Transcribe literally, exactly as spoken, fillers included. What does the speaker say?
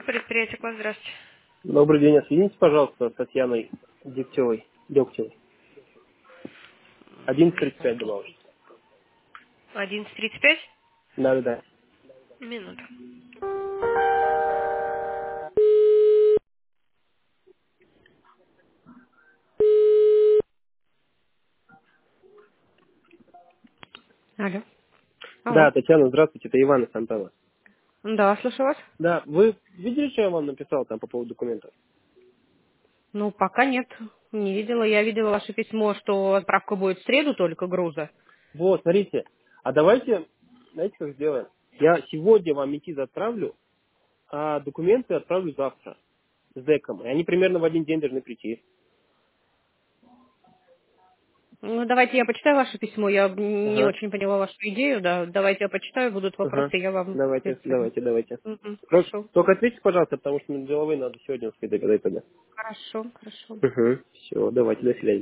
Предприятие «Класс», здравствуйте. Добрый день, соедините, пожалуйста, с Татьяной Дегтевой. Дегтевой. одиннадцать тридцать пять Минуту. добавочка. одиннадцать тридцать пять? Да-да-да. Минуту. Алло. Алло. Да, Татьяна, здравствуйте, это Иван из Антала. Да, слушаю вас. Да, вы видели, что я вам написал там по поводу документов? Ну, пока нет. Не видела. Я видела ваше письмо, что отправка будет в среду только груза. Вот, смотрите, а давайте, знаете, как сделаем? Я сегодня вам метиз отправлю, а документы отправлю завтра с дэком. И они примерно в один день должны прийти. Ну, давайте я почитаю ваше письмо. Я не Ага, очень поняла вашу идею, да. Давайте я почитаю, будут ага. вопросы, я вам Давайте, перезвоню. давайте, давайте. Мгм. Только, Хорошо. только ответьте, пожалуйста, потому что на деловые надо сегодня успеть догадать тогда. Хорошо, хорошо. Угу. Все, давайте, до свидания.